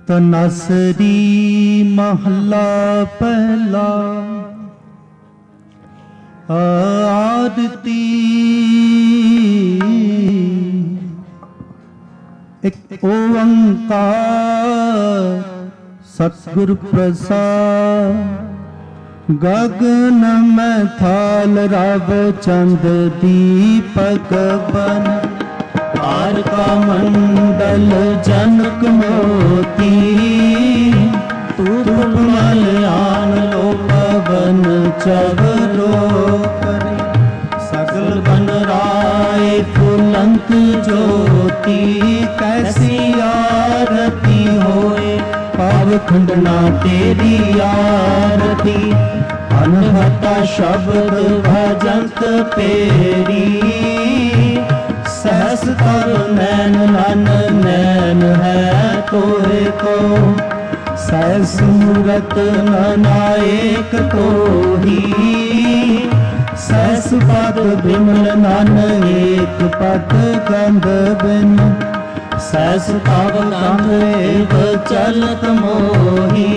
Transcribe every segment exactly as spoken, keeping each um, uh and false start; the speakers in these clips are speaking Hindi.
ਤਨਸਰੀ ਮਹਲਾ ਪਹਿਲਾ। ਆਰਤੀ ਇੱਕ ਓੰਕਾਰ ਸਤਿਗੁਰ ਪ੍ਰਸਾਦ। ਗਗਨ ਮੈਂ ਥਾਲ ਰਵ ਚੰਦ ਦੀਪਕ ਬਨ। ਆਰ ਕਾ ਮੰਡਲ ਜਨਕ ਮੋਤੀ। ਤੂਪ ਮਲਿਆਨ ਲੋ ਪਵਨ ਚਵਰੋ ਕਰੇ। ਸਗਲ ਬਨ ਰਾਏ ਫੁਲੰਤ ਜੋਤੀ। ਕੈਸੀ ਆਰਤੀ ਹੋਏ ਪਾਵ ਖੰਡਨਾ ਤੇਰੀ ਆਰਤੀ। ਅਨਹਤਾ ਸ਼ਬਦ ਭਜੰਤ ਪੇਰੀ। सहस तब नैन नन नैन है तोरे को। सहस मूरत ननाएक तोही। सहस पद बिमल नन एक पद गंध बिन। सहस तब गंध एव चलत मोही।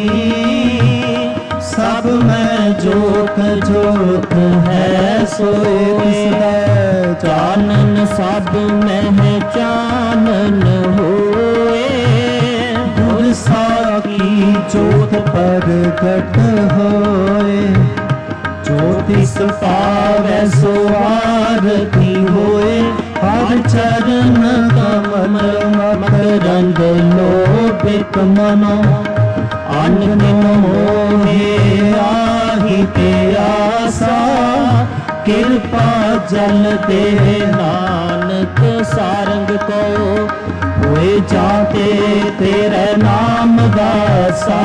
सब में जोत जोत है सोई है। चानन सब में चानन होए। गुर साकी जोत प्रगट होए। ज्योतिष पावै सो आरती होए। हर चरण कमल मकरंद लोभित मनो। अन्न मोहे आहि ते आसा। कृपा जल दे नानक सारंग को। होए जाते तेरे नाम दासा।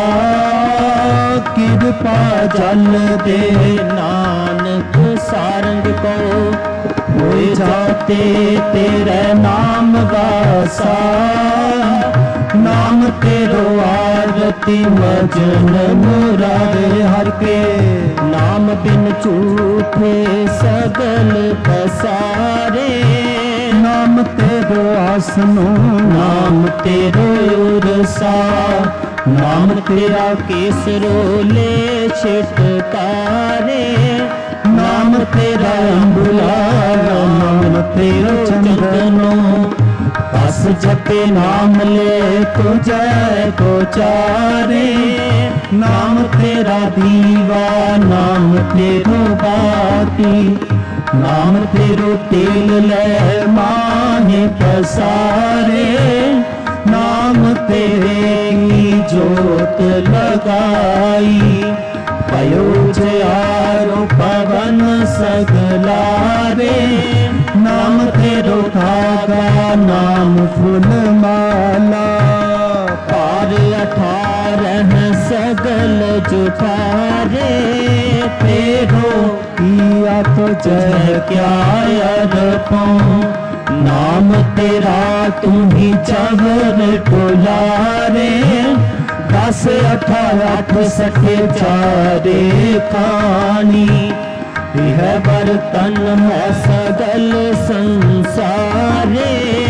कृपा जल दे नानक सारंग को। होए जाते तेरे नाम दासा। नाम तेरो आरती मजन मुरारे हर के। नाम बिन झूठे सगल पसारे। नाम तेरो आसनो नाम तेरो उरसा। नाम तेरा केसरो ले छिटकारे। नाम तेरा अम्बुला नाम तेरो चंदनो। बस जपे नाम ले तो जय को चारे। नाम तेरा दीवा नाम तेरो बाती। नाम तेरो तेल ले माहे पसारे। नाम तेरे की जोत लगाई। पयो जयारो पवन सगलारे। नाम तेरो धागा नाम फूल माला। पार अठारह सगल जुठारे। तेरो किया तो जय क्या अरपो। नाम तेरा तुम्ही चवर टोलारे। दस अठारह अठ सठे चारे कानी। यह बर्तन है सगल संसारे।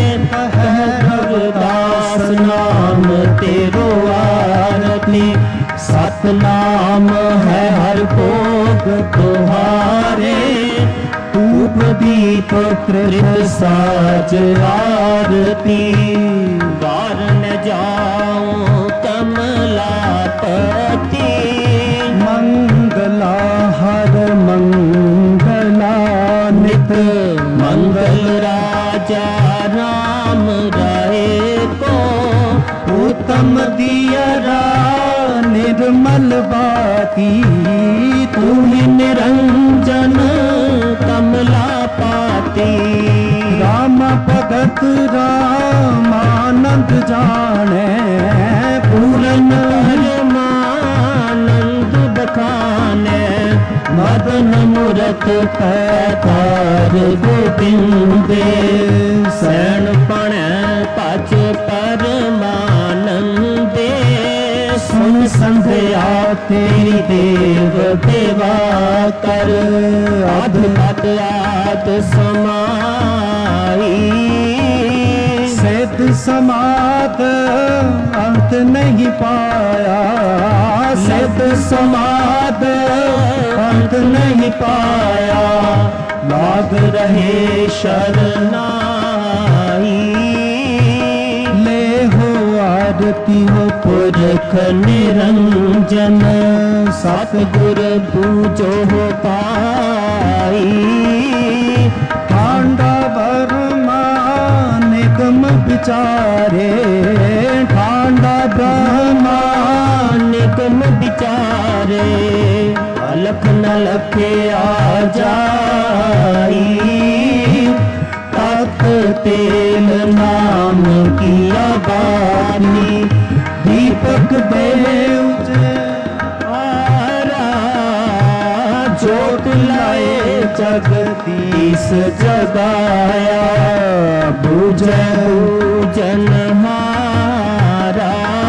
रविदास नाम तेरो आरती। सतनाम है हर भोग तुम्हारे। धूप दीप कृत साज आरती। बार न जाओ कमलापति। मंगला हर मंगला नित। मंगल राजा राम राय को। उत्तम दियरा निर्मल बाती। तू ही निरंजन कमला पाती। राम भगत रामानंद जाने। पूरन हरमानंद बखाने। मदन मूरत पैतार गोबिंदे। सैन पण पच परमानंदे। सुन संध्या तेरी देव देवा कर। अध मत आद समाई। सिद्ध समाध अंत नहीं पाया, सिद्ध समाध अंत नहीं पाया, लाग रहे शरनाई। ले हो आरती हो पुरख निरंजन, सतगुर पूजो हो पाई। ठांडा ब्रह्मा निगम विचारे, ठांडा ब्रह्मा निगम विचारे, अलख न लखे आ जाई। तत तेल नाम किया बानी, दीपक दे उजारा, ज्योत लाए जगदीश जगाया, बुझे बुझनहारा।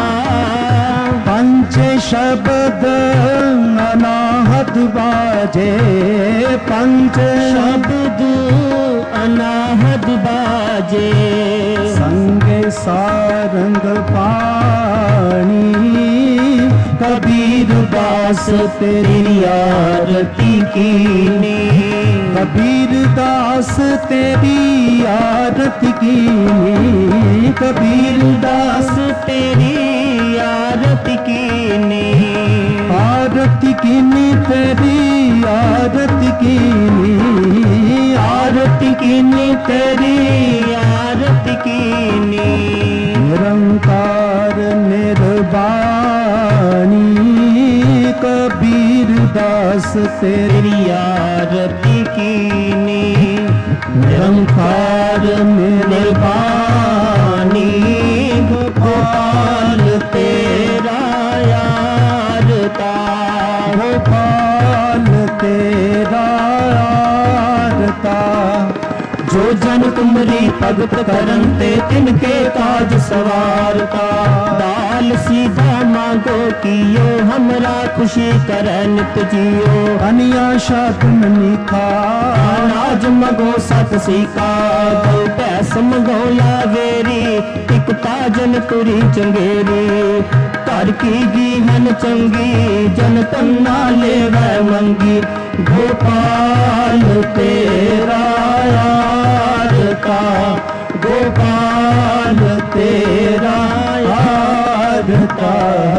पंच शब्द अनाहत बाजे, पंच शब्द अनाहत बाजे, संगे सारंग पाणी। कबीर दास तेरी आरती कीनी, कबीर दास तेरी आरती कीनी, कबीर दास तेरी आरती कीनी। आरती कीनी तेरी आरती कीनी, आरती कीनी तेरी आरती कीनी। निरंकार निर्वाणी, कबीर दास तेरी आरती कीनी। निरंकार निर्वाणी, गोपाल तेरा आरता, गोपाल तेरा आरता। जो जन तुमरी भगत करन ते, तिनके काज सवारता। दाल सीधा मांगो कियो, हमरा खुशी करे नित जियो। अनिया शात मनिखा, अनाज मगो सत सीका। दो पैस मगो लावेरी, एक ताजन तुरी चंगेरी। घर की गीहन चंगी, जन तन्ना लेवै मंगी। गोपाल तेरा आरता, गोपाल तेरा आरता।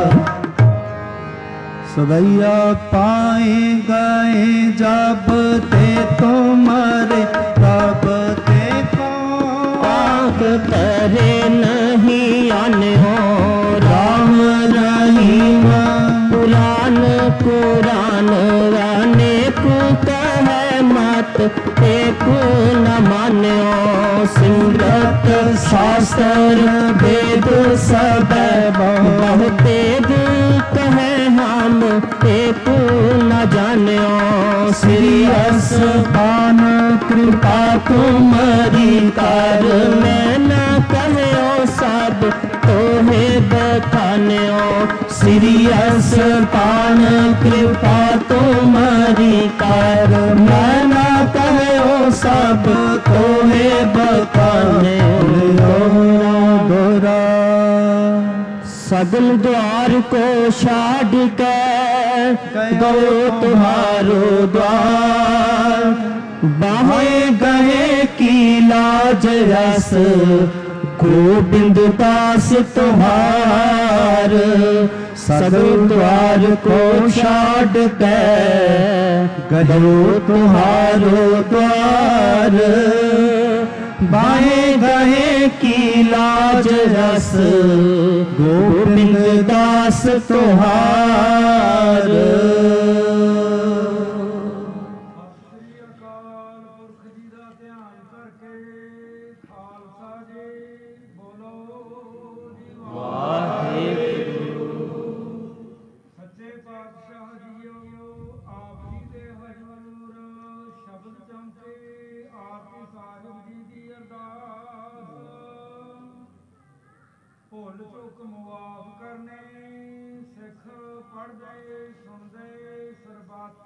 सदैया पाए गए जब ते तुम्हारे, तब ते को आँख तरे नहीं आने हो। राम रहीम पुराण कुरान, वाने को कहे मत एक न मान्यो। सिमरत शास्त्र वेद सब बहुते कहे हम एक न जान्यो। श्रीयस पान कृपा तुम्हारी कर, मैं न कहो सब तोहे बखान्यो। श्रीयस पान कृपा तुम्हारी कर, मैं न कहो सब तोहे बखान्यो। गोरा सगल द्वार को छाड़ के, गो तुम्हारो द्वार। बाहें गए की लाज रस, गोविंद दास तुम्हार। सगल द्वार को छाड़ के, गयो तुम्हारो द्वार। बाएं गए की लाज रस, गोविंद दास तुम्हार। भुल चुक मुआफ करने, सिख पढ़दे सुनदे सरबत।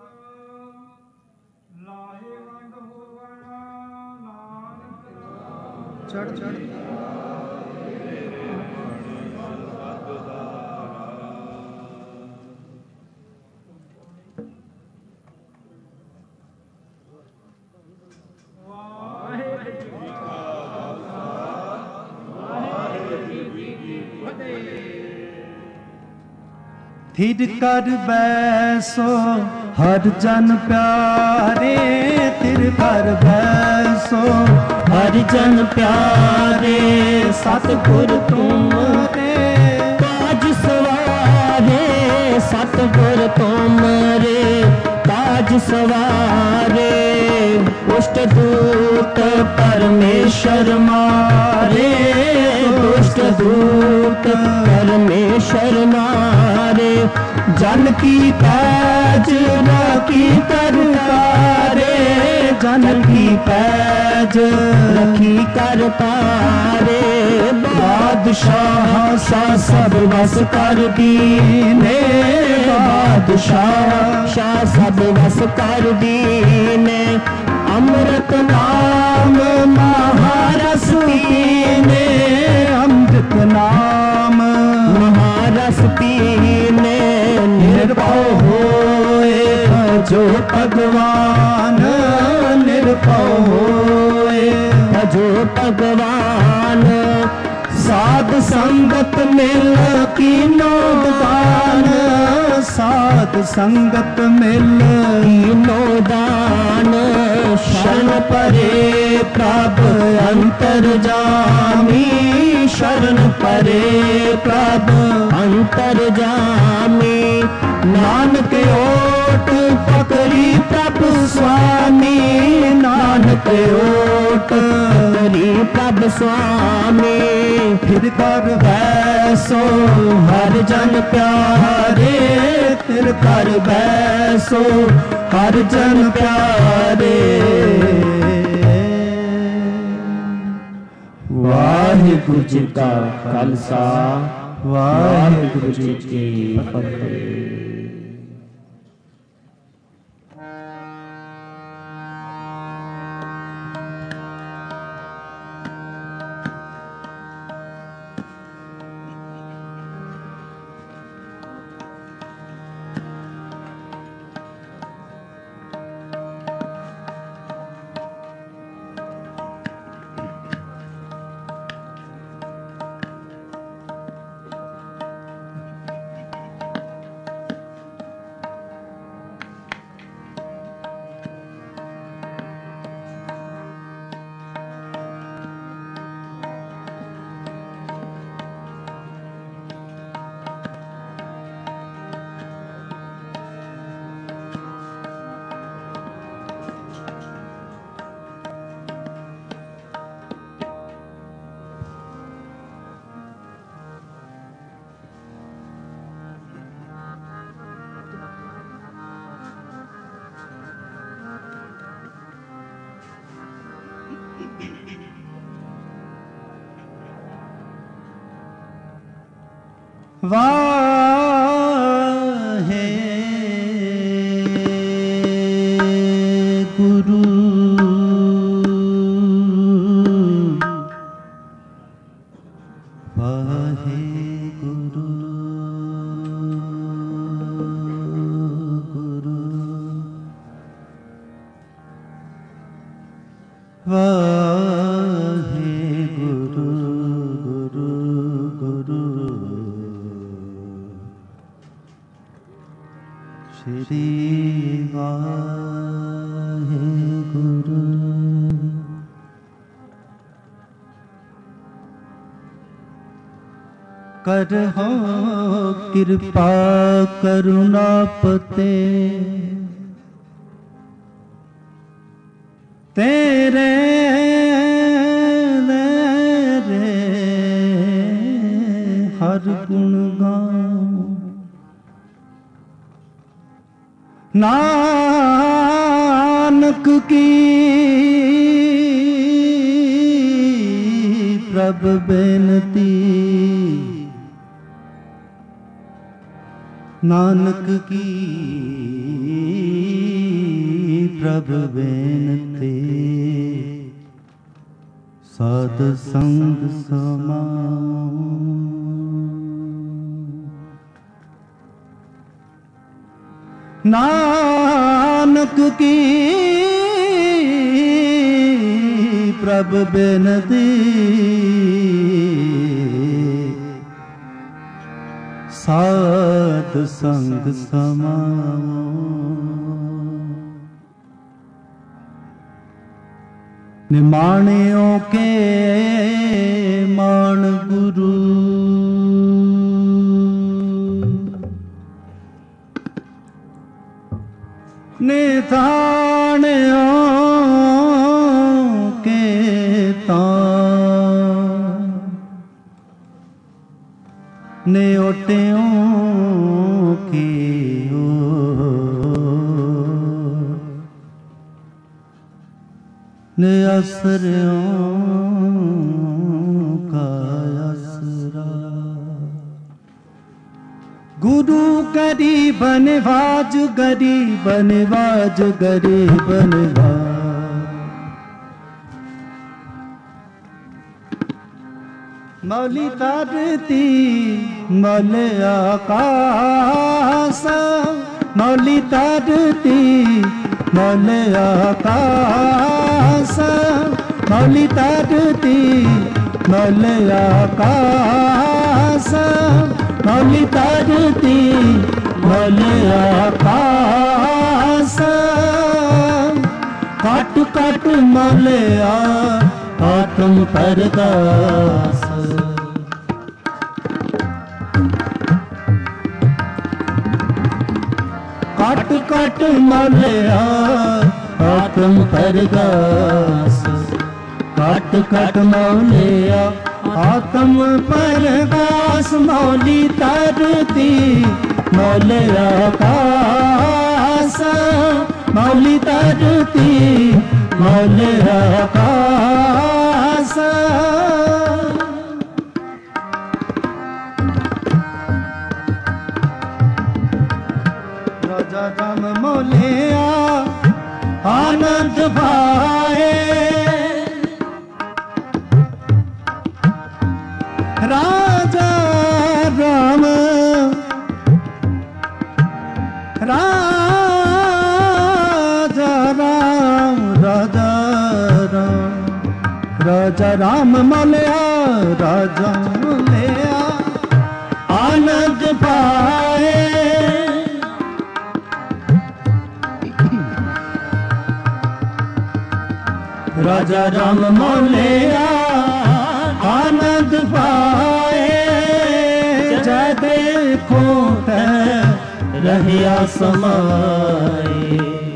लाहेवंद होवना नानक चढ़ चढ़ ਥਿਰ ਕਰ ਬੈਸੋ ਹਰ ਜਨ ਪਿਆਰੇ, ਥਿਰ ਕਰ ਬੈਸੋ ਹਰ ਜਨ ਪਿਆਰੇ, ਸਤਿਗੁਰ ਤੁਮਰੇ ਤਾਜ ਸਵਾਰੇ, ਸਤਿਗੁਰ ਤੁਮਰੇ ਤਾਜ ਸਵਾਰੇ। ਦੁਸ਼ਟ ਦੂਤ ਪਰਮੇਸ਼ਰ ਮਾਰੇ, ਦੁਸ਼ਟ ਦੂਤ ਪਰਮੇਸ਼ਰ ਮਾਰੇ। ਜਨ ਕੀ ਪੈਜ ਰਾਖੀ ਕਰਤਾਰੇ, ਜਨ ਕੀ ਪੈਜ ਰਾਖੀ ਕਰਤਾਰੇ। ਬਾਦਸ਼ਾਹ ਸ਼ਾਹ ਸਭ ਵਸ ਕਰ ਦੀਨੇ, ਬਾਦਸ਼ਾਹ ਸ਼ਾਹ ਸਭ ਵਸ ਕਰ ਦੀਨੇ। ਅੰਮ੍ਰਿਤ ਨਾਮ ਮਹਾਰਸ ਪੀਨੇ, ਅੰਮ੍ਰਿਤ ਨਾਮ ਮਹਾਰਸ ਪੀਨੇ। ਨਿਰਭਉ ਹੋਏ ਭਜੋ ਭਗਵਾਨ, ਨਿਰਭਉ ਹੋਏ ਭਜੋ ਭਗਵਾਨ। ਸਾਧ ਸੰਗਤ ਮਿਲ ਕੀਨੋ ਦਾਨ, ਸਾਧ ਸੰਗਤ ਮਿਲ ਕੀਨੋ ਦਾਨ। ਸ਼ਰਨ ਪਰੇ ਪ੍ਰਭ ਅੰਤਰਜਾਮੀ, ਸ਼ਰਨ ਪਰੇ ਪ੍ਰਭ ਅੰਤਰਜਾਮੀ। ਨਾਨਕ ਓਟ ਪਕੜੀ ਪ੍ਰਭ ਸੁਆਮੀ, ਨਾਨਕ ਓਟ ਪਕੜੀ ਪ੍ਰਭ ਸੁਆਮੀ। ਫਿਰ ਕਰ ਬੈਸੋ ਹਰ ਜਨ ਪਿਆਰੇ, ਫਿਰ ਕਰ ਬੈਸੋ ਹਰ ਜਨ ਪਿਆਰੇ। ਵਾਹਿਗੁਰੂ ਜੀ ਕਾ ਖਾਲਸਾ, ਵਾਹਿਗੁਰੂ ਜੀ ਕੀ ਫਤਿਹ। ਵਾਹਿਗੁਰੂ ਵਾਹਿਗੁਰੂ ਵਾਹਿਗੁਰੂ ਗੁਰੂ ਗੁਰੂ ਸ਼੍ਰੀ ਵਾਹਿਗੁਰੂ। ਕਰਹੁ ਕਿਰਪਾ ਕਰੁਣਾ ਪਤੇ, ਤੇਰੇ ਮੇਰੇ ਹਰ ਗੁਣ ਗਾਉ। ਨਾਨਕ ਕੀ ਪ੍ਰਭ ਬੇਨਤੀ, ਨਾਨਕ ਕੀ ਪ੍ਰਭ ਬੇਨਤੀ। ਸਾਧ ਸੰਗ ਸਮਾਉ, ਨਾਨਕ ਕੀ ਪ੍ਰਭ ਬੇਨਤੀ। साध संग समाओ। निमाणियों के मान गुरु, निधाणियों के तान, न्योटियों की ने असरों का असरा। गुरु गरीब नवाज, गरीब नवाज, गरीब नवाज। मौली धरती मौल आकाश, मौली धरती मौल आकाश, मौली धरती मौल आकाश, मौली धरती मौल आकाश। काट काट मौल आत्म परदास, काट काट मौलिया आत्म परगास, काट काट मौलिया आत्म परगास। मौली धरती मौल आकाश, मौली धरती मौल आकाश। राजा राम मोलिया आनंद भाए, राजा राम राजा राम राजा राम राजा राम मोलिया, राजा मोलिया आनंद पाए। राजा राम मोलिया आनंद पाए। जय देखो रहिया समाए,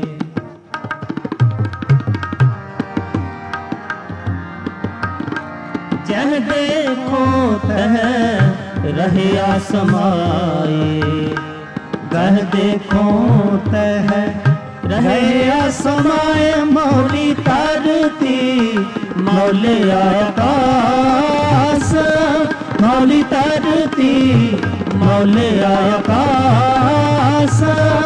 जह देखो तह रहिया समाए। गह देखो तह रहिया समाए। मौली धरती मौल आकाश, मौली धरती मौल आकाश।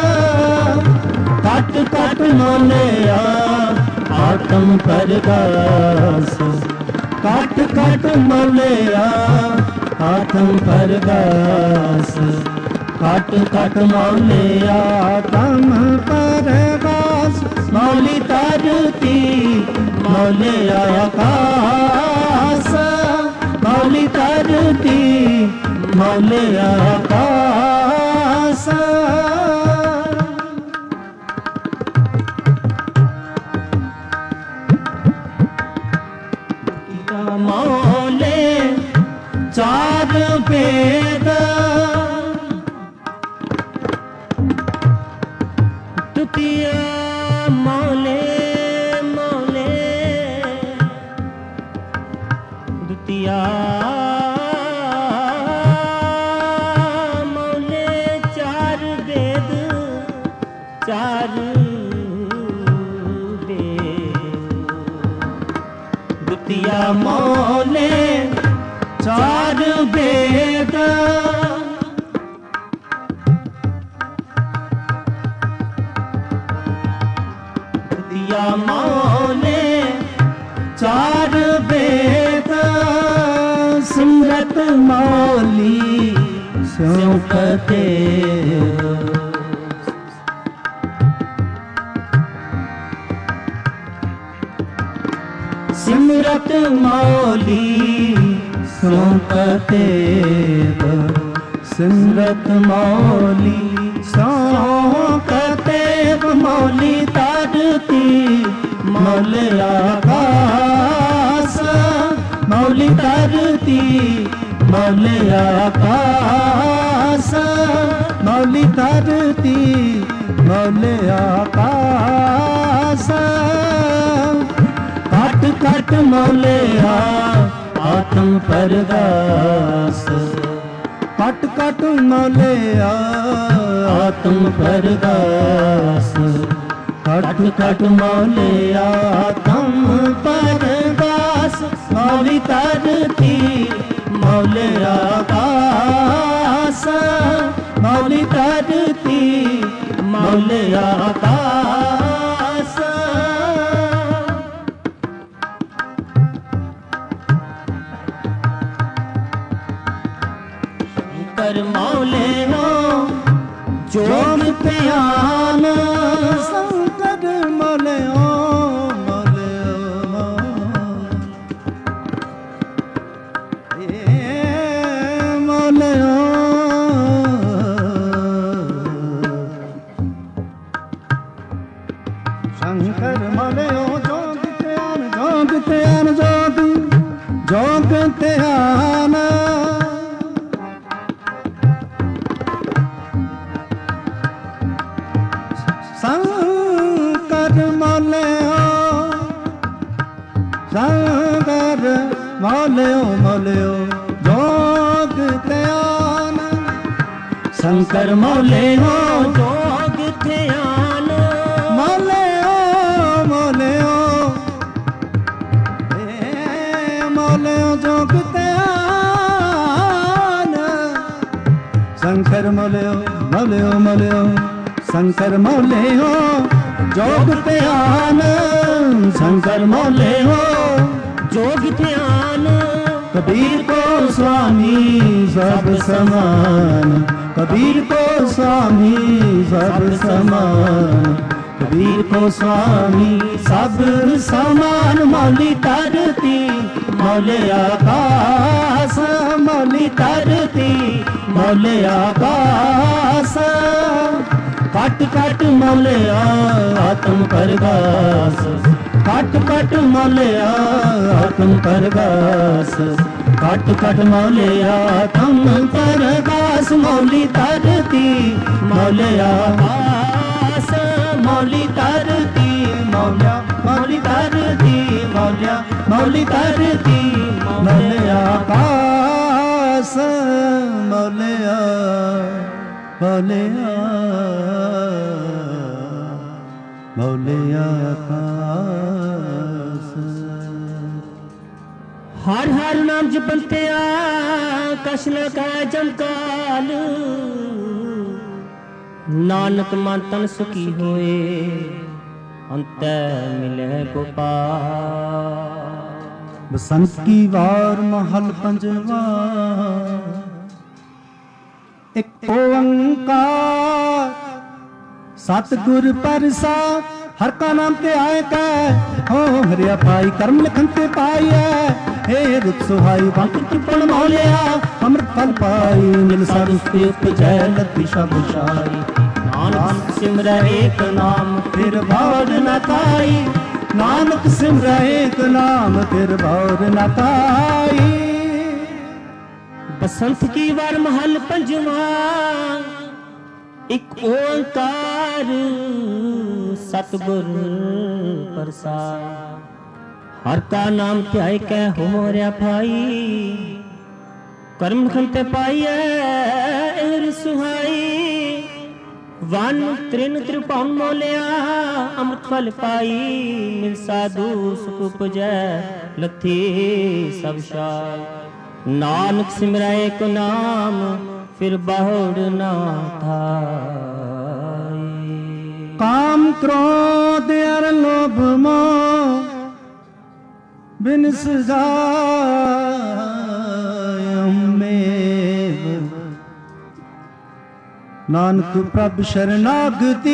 काट काट मौलिया आत्म परगास, काट काट मौलिया आत्म परगास। काट काट मौलिया आत्म परगास। मौली धरती मौल आकाश, मौली धरती मौल आकाश। मौले चार वेद, तुतिया मौले मौले, दुतिया मौले चार वेद, चार दुतिया मौले चार वेद। दुतिया मौले चार वेद। सिमरत मौली स्यों कते, सिमरत मौली स्यों कते, ਸਿਮਰਤ ਮੌਲੀ ਸੋ ਕਤੇਬ ਮੌਲੀ ਧਰਤੀ ਮੌਲ ਆਕਾਸ ਮੌਲੀ ਧਰਤੀ ਮੌਲ ਆਕਾਸ ਮੌਲੀ ਧਰਤੀ ਮੌਲ ਆਕਾਸ ਘਟ ਘਟ ਮੌਲਿਆ ਆਤਮ ਪਰਗਾਸ ਘਟ ਘਟ ਮੌਲਿਆ ਆਤਮ ਪਰਗਾਸ ਘਟ ਘਟ ਮੌਲਿਆ ਆਤਮ ਪਰਗਾਸ ਮੌਲੀ ਧਰਤੀ ਮੌਲ ਆਕਾਸ ਮੌਲੀ ਧਰਤੀ ਮੌਲ ਆਕਾਸ ਸ਼ੰਕਰ ਮੌਲੇ ਹੋ ਜੋਗ ਧਿਆਨ ਸ਼ੰਕਰ ਮੌਲੇ ਹੋ ਮੌਲੇ ਏ ਮੌਲੇ ਸ਼ੰਕਰ ਮੌਲੇ ਹੋ ਜੋਗ ਧਿਆਨ ਜੋਗ ਧਿਆਨ ਜੋਗ ਜੋਗ ਧਿਆਨ ਸ਼ੰਕਰ ਮੌਲਿਓ ਸ਼ੰਕਰ ਮੌਲਿਓ ਮੌਲਿਓ ਜੋਗ ਧਿਆਨ ਸ਼ੰਕਰ ਮੌਲਿਓ ਜੋਗ ਧਿਆਨ ਮੌਲਿਓ ਮੌਲਿਓ ਏ ਮੌਲਿਓ ਜੋਗ ਧਿਆਨ ਸ਼ੰਕਰ ਮੌਲਿਓ ਮੌਲਿਓ ਮੌਲਿਓ शंकर मौले हो जोग ध्यान शंकर मौले हो जोग ध्यान कबीर को स्वामी सब समान कबीर को स्वामी सब समान कबीर को स्वामी सब समान मौली धरती मौले आकाश मौली धरती मौले आकाश घट घट मौलिया आत्म परगास घट घट मौलिया आत्म परगास घट घट मौलिया आत्म परगास मौली धरती मौलिया आकाश मौली धरती मौलिया मौली धरती मौलिया मौली धरती मौलिया आकाश मौलिया मौलिया मौलिया आकाश हर हर नाम जपंतिया कछ न कह जमकाल नानक मन तन सुखी होए अंत मिले गोपाल बसंत की वार महल पंजवा एक ओंकार सतगुर परसा हर का नाम ते आए कै हो हरिया पाई कर्म लिखन ते पाई है हे रुत सुहाई बंक टिपण मौलिया अमृत फल पाई मिल सार उसके उपजय लती शब शाई नानक सिमर एक नाम फिर भौर न ताई नानक सिमर एक नाम फिर भौर न ताई बसंत की वार महल पंजवा एक ओंकार सतगुर प्रसाद हर का नाम ध्याय कै हो रहा भाई कर्म खंते पाई सुहाई वन त्रिन त्रिपान मोलिया अमृत फल पाई मिल साधु सुख उपजै लथी सब शाय नानक सिमराए को नाम फिर बहुड़ ना था काम क्रोध अर लोभ मोह बिन में नानक प्रभ शरणागति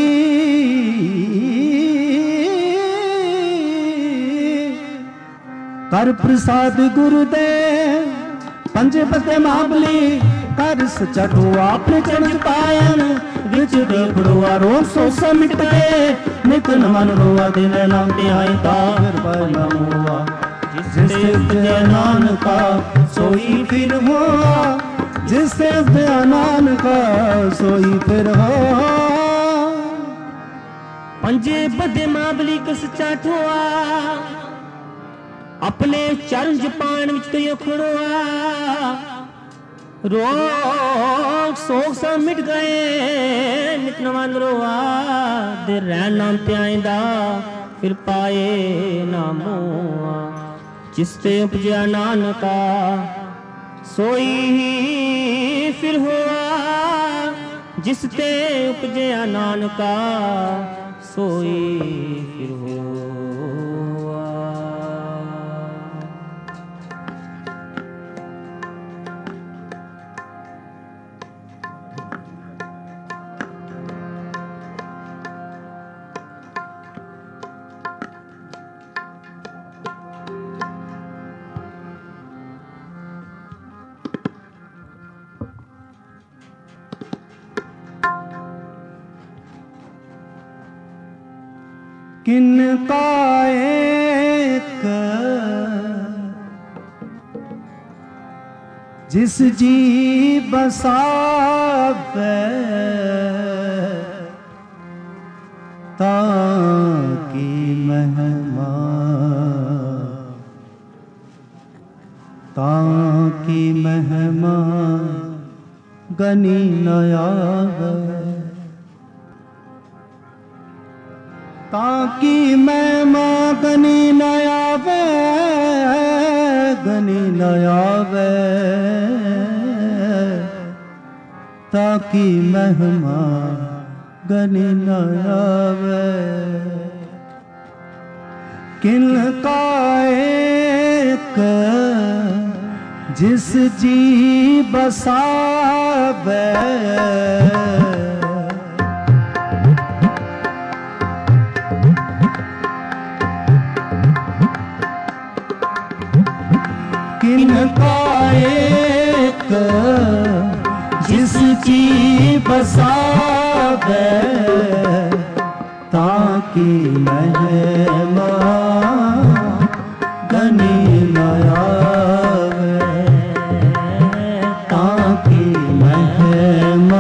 कर प्रसाद गुरुदेव पंजे पते महाबली कर सच्चा ठोआ अपने चरण पायन विच देखड़ोआ रोग सोसा मिट गए नित मन रोआ दिन नाम ते आए ता फिर पाए ना हुआ जिससे उपजया नानका सोई फिर हुआ जिससे उपजया नानका सोई फिर हुआ पंजे बदे माबली का सच्चा ठोआ अपने चरण जपान विच तो खड़ोआ रोग सोग सा मिट गए नित नमन रोआ दे रैन नाम ते आएंदा फिर पाए नामोआ जिसते उपजया नानका सोई फिर हुआ जिसते उपजया नानका सोई फिर हुआ। किनका एक जिस जी बसावे ताकि महिमा ताकि महिमा गनी न आवे ताकि महिमा गनी न आवे गनी न आवे ताकि महिमा गनी न आवे किनका एक जिस जी बसावे किनका एक जिस जी बसावे ताकि महिमा गनी न आवे ताकि महिमा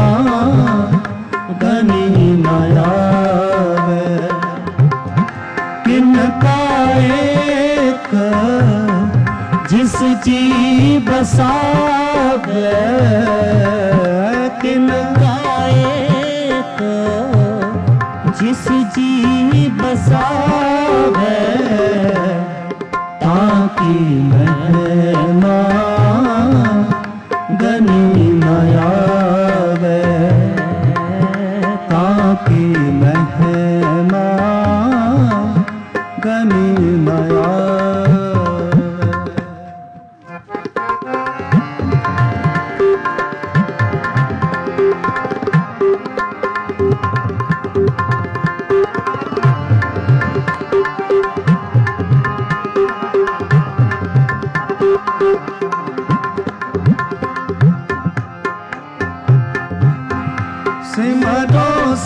गनी न आवे किनका एक जिस जी बसावे किनका एक जिस जी बसावे ताकि महिमा गनी न आवे ताकि महिमा गनी न आवे। सिमरो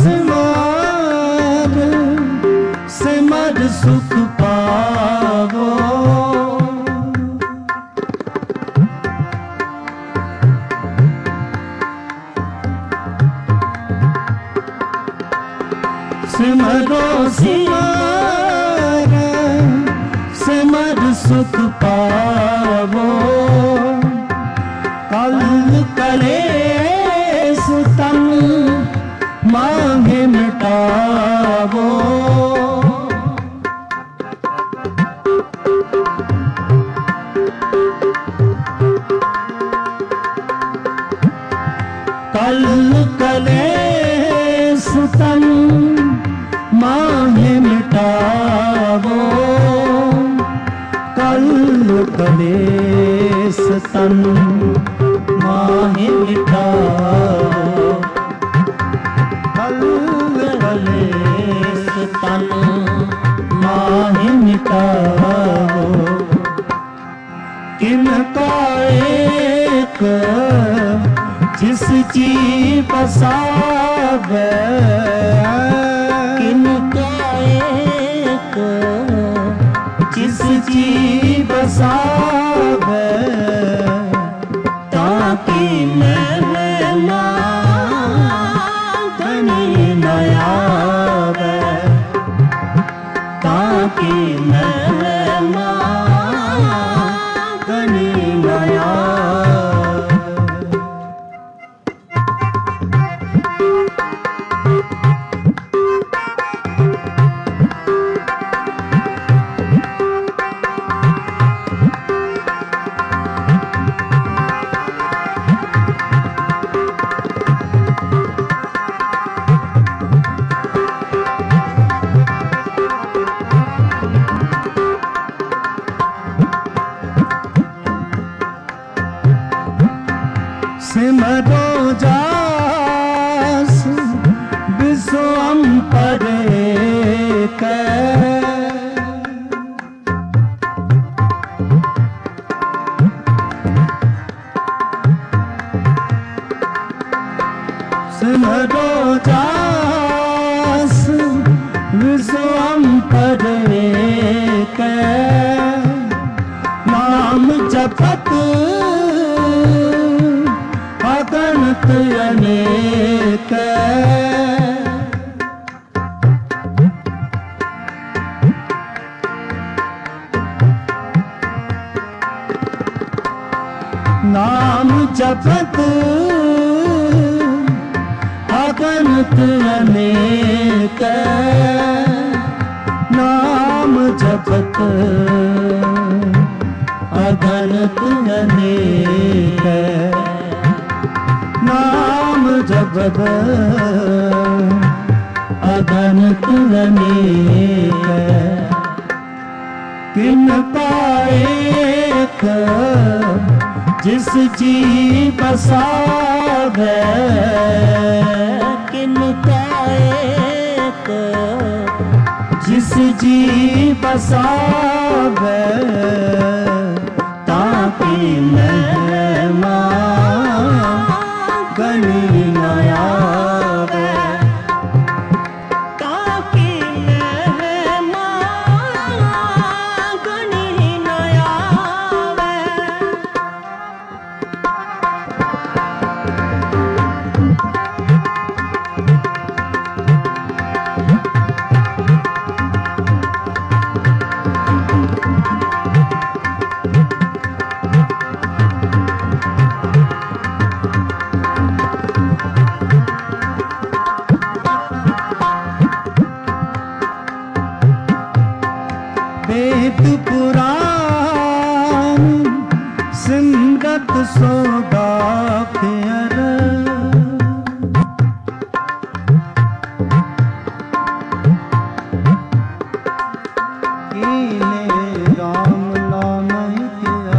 सिमर सिमर सुख पावो सिमरो सिमर सिमर सुख पावो कल करे सुतन मांगे मिटावो कल कले सुतन मांगे मिटावो कल कले सुतन मांगे मिटावो कल कलेस तन माहि मिटावो किनका एक जिस जी बसावे किनका एक जिस जी बसावे ताकि महिमा गनी न आवे ताकि महिमा गनी न आवे। सिमरो जास विश्वम परे कै सिमरो जास विश्वम परे कै नाम जपत अगणित अनेक नाम जपत अगणित अनेक नाम जपत अगणित अनेक नाम जपत अगणित अनेक किन पाएक जिस जी बसावे किनका एक जिस जी बसावे ताकि महिमा गनी न आवे ताकि महिमा गनी न आवे। वेद पुराण सिमरत सोदा फेर कीने राम नाम किया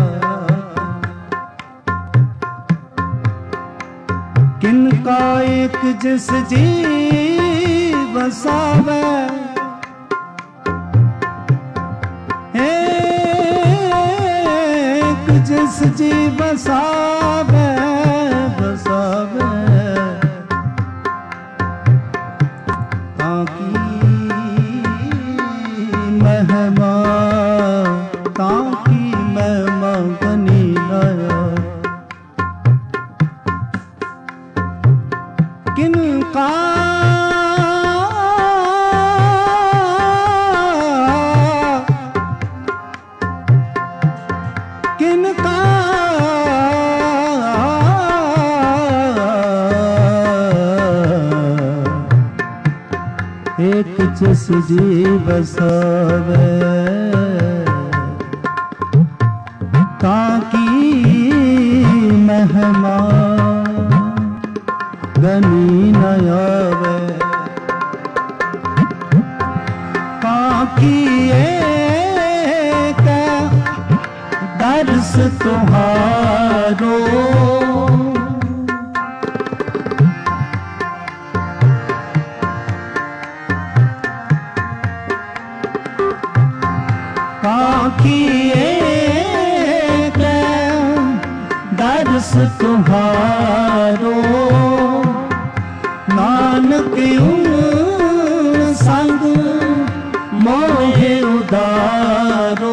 किनका एक जिस जी बसावे जिस जी बसावे बसावे ताकि महिमा ताकि महिमा गनी नया किनका किनका एक जिस जी बसावे ताकि महिमा गनी न आवे ताकि एक दर्श तुम्हारो ताकि एक दर्श तुम्हारो नानक ऊन संग मोहे उदारो।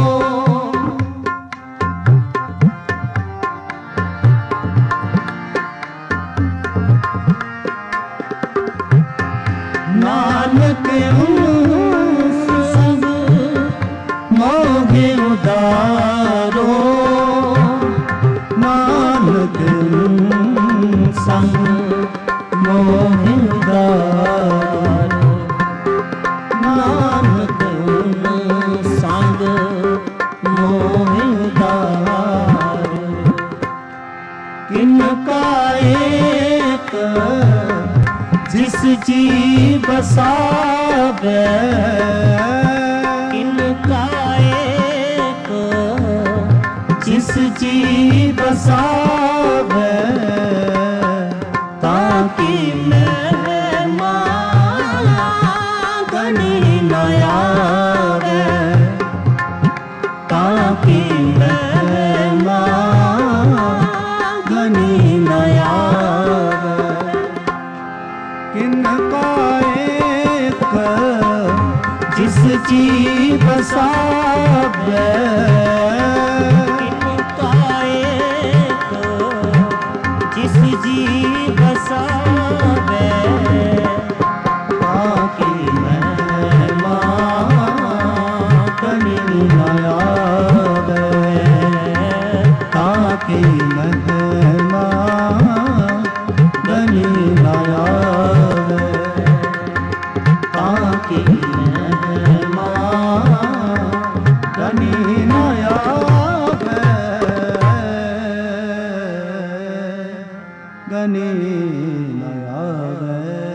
नानक ऊन संग मोहे उदारो। नानक ऊन संग मोहे उदारो। नानक ऊन संग मोहे उदारो। किनका एक जिस जी बसावे। किनका एक जिस जी बसावे। ताकि महिमा गनी न आवे। ताकि महिमा गनी न आवे। किनका एक जिस जी बसावे। किनका एक जिस जी बसावे। ताकि महिमा गनी न आवे। ताकि महिमा गनी न आवे। ताकि महिमा गनी न आवे। गनी न आवे।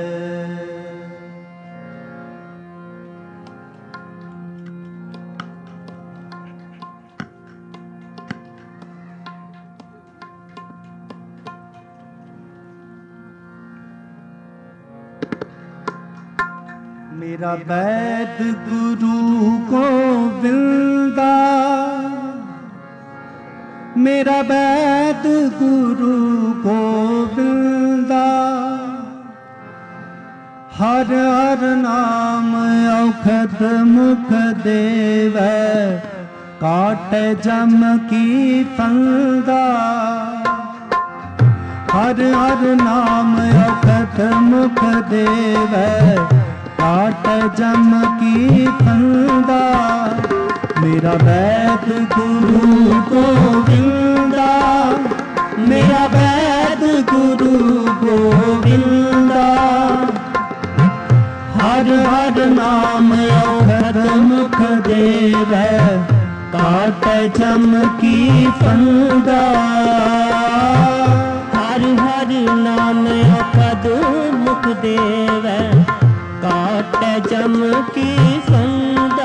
मेरा वैद गुरु गोविंदा। मेरा वैद गुरु गोविंदा। हर हर नाम औखद मुख देवै। काट जम की फंदा। हर हर नाम औखद मुख देवै। काट जम की फंदा। मेरा वैद गुरु गोविंदा। मेरा वैद गुरु गोविंदा। हर हर नाम औखद मुख देवै। काट जम की फंदा। हर हर नाम औखद मुख देवै। काट जम की फंदा।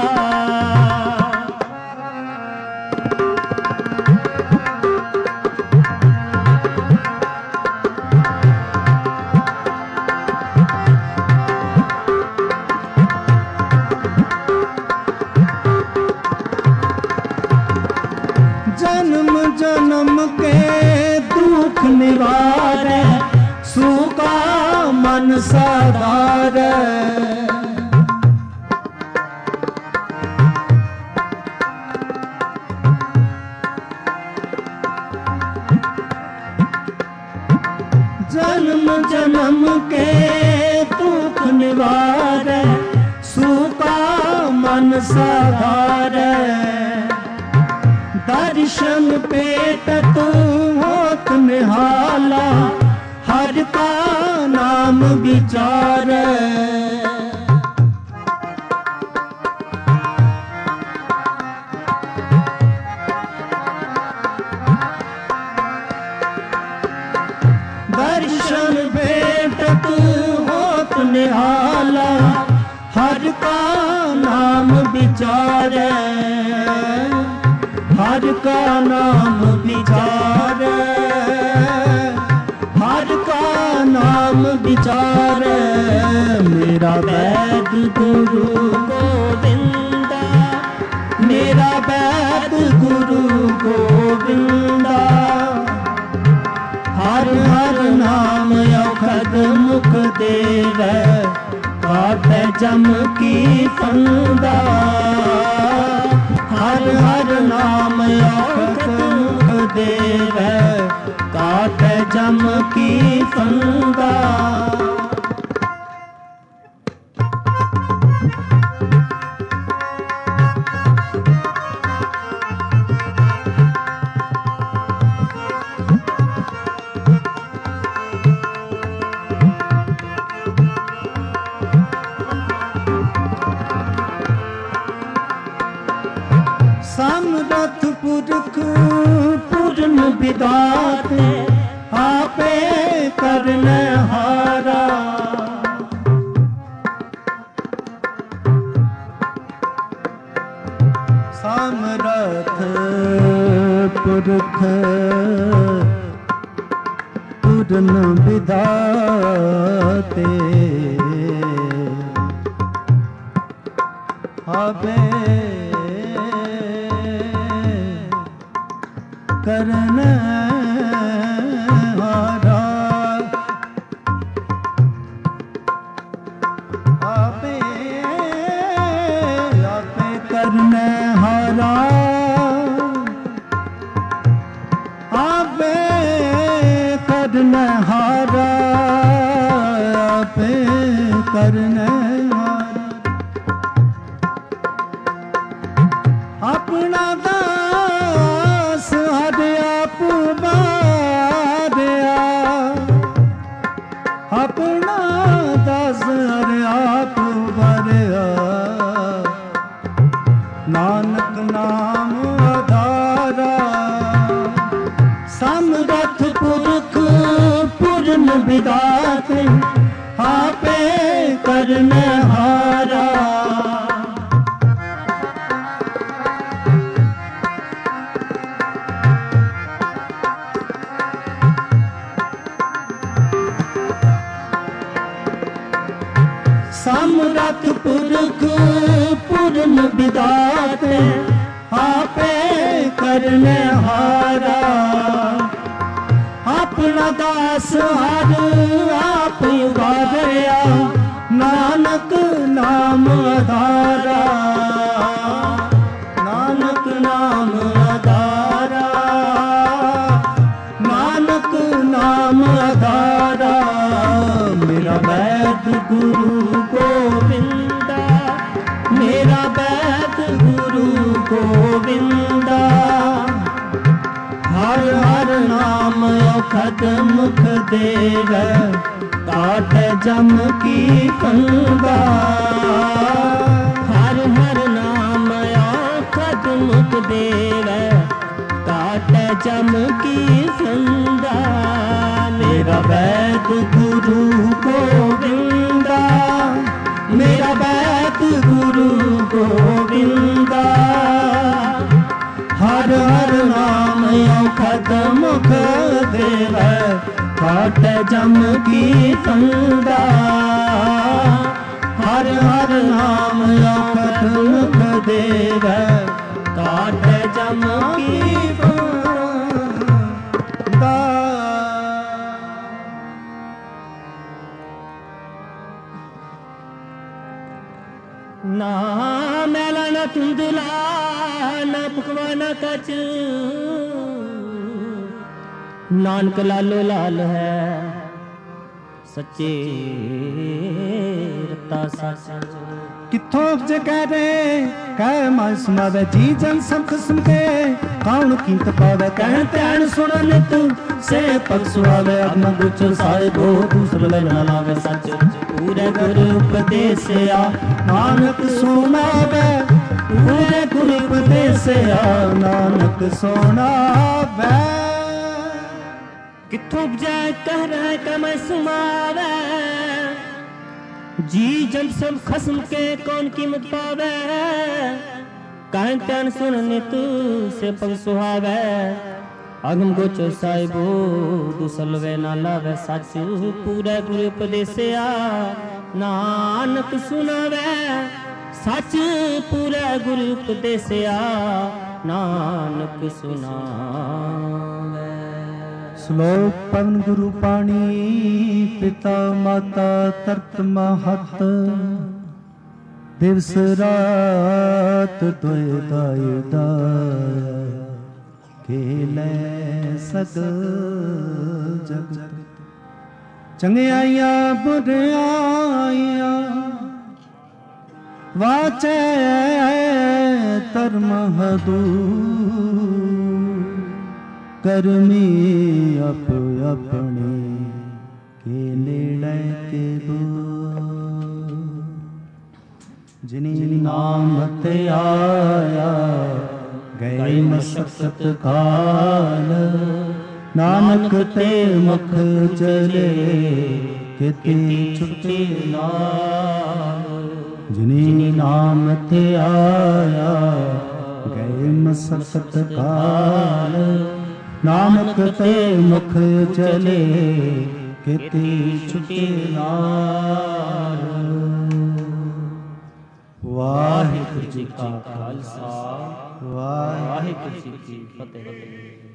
जन्म जन्म के दुख निवारे। सूखा मन साधारे। जन्म जन्म के दुख निवारे। सूखा मन साधारे। दर्शन पेटत होत निहाला। हर का नाम विचारे। दर्शन भेटत होत निहाला। हर का नाम विचारे। हर का नाम विचारे। हर का नाम विचारे। मेरा वैद गुरु गोविंदा। मेरा वैद गुरु गोविंदा। हर हर नाम औखद मुख देव जम की फंदा हर हर नाम औखत देवै काटै जम की फंदा समरथ पुरख पूर्ण विदाते आपे करन हारा समरथ पुरख पूर्ण विदाते आपे करन हारा आपे आपे करन हारा आपे करन हारा आपे करन हारा अपना दास हरे आप बारिया अपना दास हरे आप बारिया नानक नाम आधारा समरथ पुरख पूर्ण विदाते आपे करन हारा समरथ पुरख पूर्ण विदाते आपे करन हारा अपना दास हर आप उबारिया नानक नाम आधारा नानक नाम आधारा नानक नाम आधारा मेरा वैद गुरु गोविंदा मेरा वैद गुरु गोविंदा हर हर नाम औखद मुख देवै काटै जम की फंदा हर हर नाम औखद मुख देवै काटै जम की फंदा मेरा वैद गुरु गोविंदा मेरा वैद गुरु गोविंदा हर हर नाम औखद मुख देवै काटै जम की फंदा हर हर नाम औखद मुख देवै काटै जम की फंदा ना मैला न धुंधला ना पकवाना कच नानक लालो लाल है सच्चे रता सच किथों उपजे कह रे कह मन सुनावे जी जन सब किस्म के कौन कीमत पावे कहन ध्यान सुनन तू से पग सुहावे अग्न गुच साहिबो दूसर लेना लावे सच पूरे गुरु उपदेसिया नानक सुनावे पूरे गुरु उपदेसिया नानक सुनावे किथों उपजे कह रहा है कि मैं सुनावे जी जन सब खस्म के कौन कीमत पावे कहन त्यान सुनने तू से पग सुहावे अगम गोचो साहिबो दुसलवे ना लावे सच पूरे गुरु उपदेसिया नानक सुनावे सच पूरे गुरु उपदेसिया नानक सुनावे। श्लोक पवन गुरु पाणी पिता माता तरत महत ਦਿਵਸ ਰਾਤ ਤੋਏ ਦਾਇ ਦਾਇਆ ਖੇਲੇ ਸਗਲ ਜਗਤ। ਚੰਗਿਆਈਆਂ ਬੁਰਿਆਈਆਂ ਵਾਚੈ ਧਰਮ ਹਦੂ ਕਰਮੀ ਅਪ ਆਪਣੇ ਕੇ ਨੇੜੇ ਕੇ ਦੂ। ਜਿਨੀ ਨਾਮ ਤੇ ਆਇਆ ਗਏ ਮਸਕਤ ਕਾਲ ਨਾਨਕ ਤੇ ਮੁਖ ਚਲੇ ਕਿਤੇ ਛੁਟੇ ਨਾਲ। ਜਿਨੀ ਨਾਮ ਤੇ ਆਇਆ ਗਏ ਮਸਕਤ ਕਾਲ ਨਾਨਕ ਤੇ ਮੁਖ ਚਲੇ ਕਿਤੇ ਛੁਟੇ ਨਾਲ। ਵਾਹਿਗੁਰੂ ਜੀ ਕਾ ਖਾਲਸਾ ਵਾਹਿਗੁਰੂ ਜੀ ਕੀ ਫਤਿਹ।